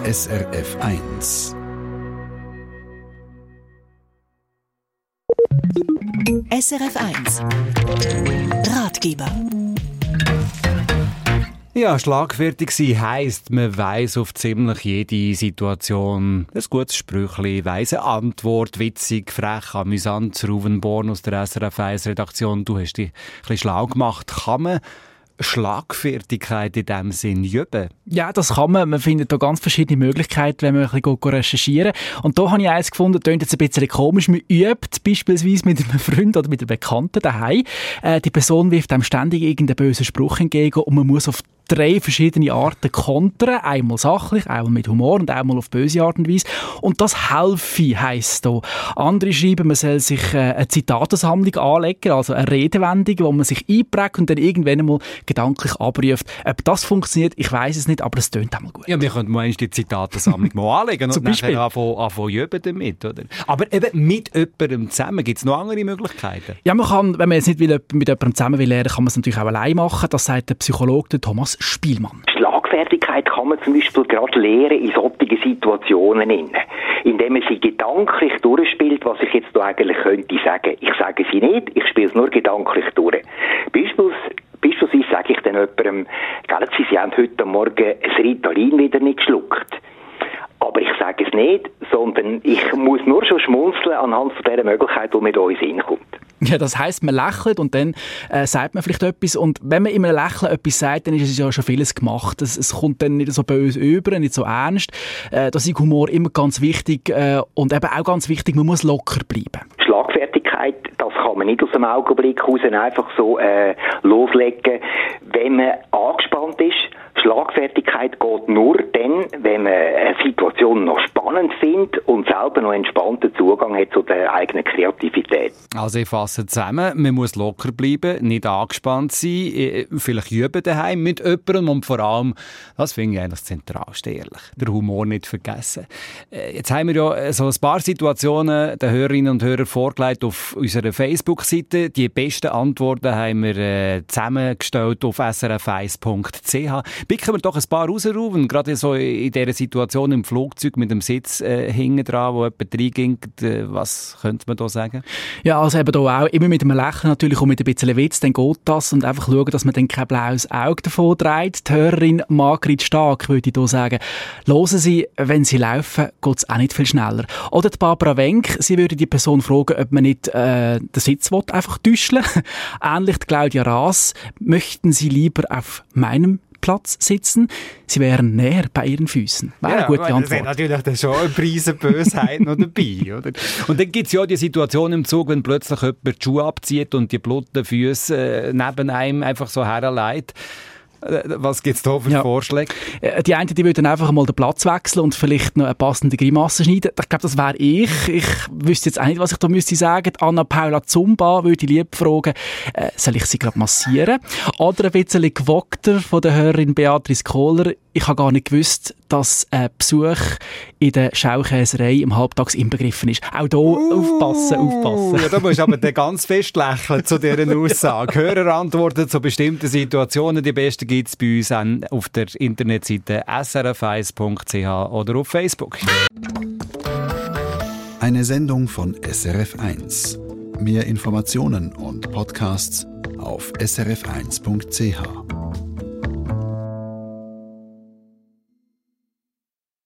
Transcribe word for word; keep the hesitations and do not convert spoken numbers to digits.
S R F eins. S R F eins Ratgeber. Ja, schlagfertig sein heisst, man weiss auf ziemlich jede Situation ein gutes Sprüchli, weiss eine Antwort, witzig, frech, amüsant. Ruven Born aus der S R F eins Redaktion, du hast dich ein bisschen schlau gemacht. Kann man Schlagfertigkeit in diesem Sinn üben? Ja, das kann man. Man findet da ganz verschiedene Möglichkeiten, wenn man ein bisschen recherchieren. Und da habe ich eins gefunden, das klingt jetzt ein bisschen komisch. Man übt beispielsweise mit einem Freund oder mit einem Bekannten daheim. Äh, die Person wirft einem ständig irgendeinen bösen Spruch entgegen und man muss auf drei verschiedene Arten kontern. Einmal sachlich, einmal mit Humor und einmal auf böse Art und Weise. Und das helfe, heisst da. Andere schreiben, man soll sich äh, eine Zitatensammlung anlegen, also eine Redewendung, wo man sich einprägt und dann irgendwann einmal gedanklich abruft. Ob das funktioniert, ich weiss es nicht, aber es tönt einmal gut. Ja, wir könnten mal die Zitatensammlung mal anlegen und nachher anfangen, anfangen üben damit, oder? Aber eben mit jemandem zusammen, gibt es noch andere Möglichkeiten? Ja, man kann, wenn man jetzt nicht will, mit jemandem zusammen will lernen, kann man es natürlich auch allein machen. Das sagt der Psychologe Thomas Spielmann. Schlagfertigkeit kann man zum Beispiel gerade lernen in solchen Situationen, indem man sie gedanklich durchspielt, was ich jetzt da eigentlich könnte sagen. Ich sage sie nicht, ich spiele es nur gedanklich durch. Beispielsweise Beispielsweise sage ich dann jemandem, gell, Sie, Sie haben heute Morgen ein Ritalin wieder nicht geschluckt. Aber ich sage es nicht, sondern ich muss nur schon schmunzeln anhand von dieser Möglichkeit, die mir da in den Sinn kommt. Ja, das heisst, man lächelt und dann äh, sagt man vielleicht etwas. Und wenn man in einem Lächeln etwas sagt, dann ist es ja schon vieles gemacht. Es, es kommt dann nicht so böse über, nicht so ernst. Äh, da ist Humor immer ganz wichtig äh, und eben auch ganz wichtig, man muss locker bleiben. Schlagfertigkeit, das kann man nicht aus dem Augenblick raus einfach so äh, loslegen, wenn man angespannt ist. Schlagfertigkeit geht nur dann, wenn man eine Situation noch spannend findet und selber noch entspannten Zugang hat zu der eigenen Kreativität. Also ich fasse zusammen, man muss locker bleiben, nicht angespannt sein, vielleicht üben daheim mit jemandem und vor allem, das finde ich eigentlich das Zentralste, ehrlich, der Humor nicht vergessen. Jetzt haben wir ja so ein paar Situationen den Hörerinnen und Hörern vorgelegt auf unserer Facebook-Seite. Die besten Antworten haben wir äh, zusammengestellt auf s r f eins punkt c h. Picken wir doch ein paar raus, Ruven, gerade so in dieser Situation im Flugzeug mit dem Sitz äh, hinten dran, wo jemand reingingt. Äh, was könnte man da sagen? Ja, also eben da auch immer mit einem Lächeln natürlich und mit ein bisschen Witz, dann geht das und einfach schauen, dass man dann kein blaues Auge davon trägt. Die Hörerin Margrit Stark würde ich hier sagen, hören Sie, wenn Sie laufen, geht es auch nicht viel schneller. Oder die Barbara Wenk, sie würde die Person fragen, ob man nicht äh, den Sitz will, einfach täuscheln. Ähnlich die Claudia Raas, möchten Sie lieber auf meinem Platz sitzen, sie wären näher bei ihren Füßen. Wäre eine gute Antwort. Das ist natürlich dann schon eine Prise Bösheit noch dabei, oder? Und dann gibt es ja die Situation im Zug, wenn plötzlich jemand die Schuhe abzieht und die blutigen Füße äh, neben einem einfach so herleitet. Was gibt es da für ja. Vorschläge? Die einen, die würden einfach mal den Platz wechseln und vielleicht noch eine passende Grimasse schneiden. Ich glaube, das wäre ich. Ich wüsste jetzt auch nicht, was ich da müsste sagen. Anna Paula Zumba würde ich lieb fragen, äh, soll ich sie gerade massieren? Oder ein bisschen gewagter von der Hörerin Beatrice Kohler. Ich habe gar nicht gewusst, dass ein Besuch in der Schaukäserei im Halbtags inbegriffen ist. Auch hier uh, aufpassen, aufpassen. Ja, da musst du aber ganz fest lächeln zu dieser Aussage. Hörerantworten zu bestimmten Situationen. Die besten gibt es bei uns auf der Internetseite s r f eins punkt c h oder auf Facebook. Eine Sendung von S R F eins. Mehr Informationen und Podcasts auf s r f eins punkt c h.